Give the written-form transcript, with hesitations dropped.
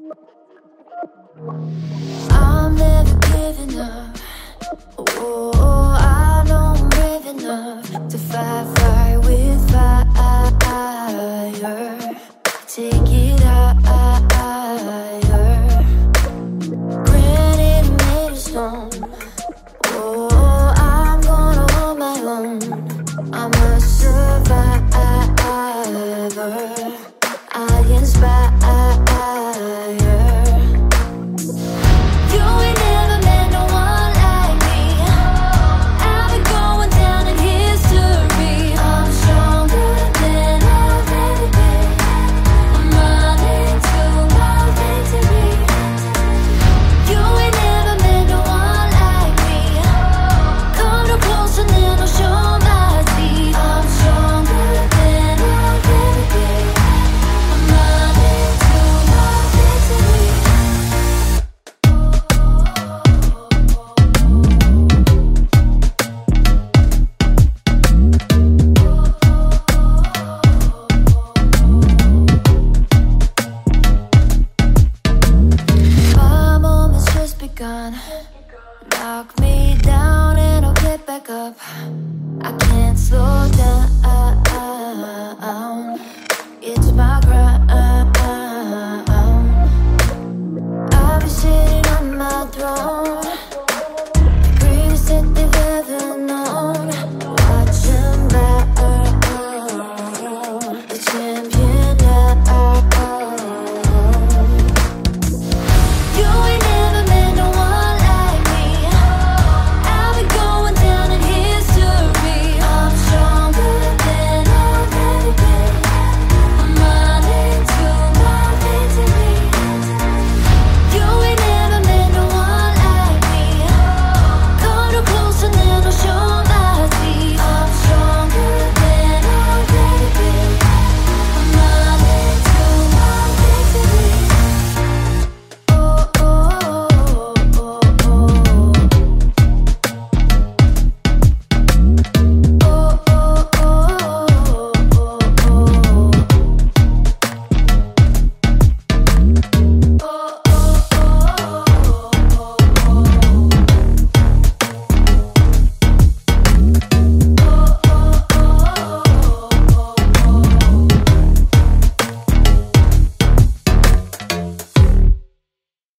I'm never giving up. Oh, I know I'm brave enough to fight fire with fire. Take it higher. Granite made of stone. Oh, I'm gonna hold my own. I'm a survivor. I inspire.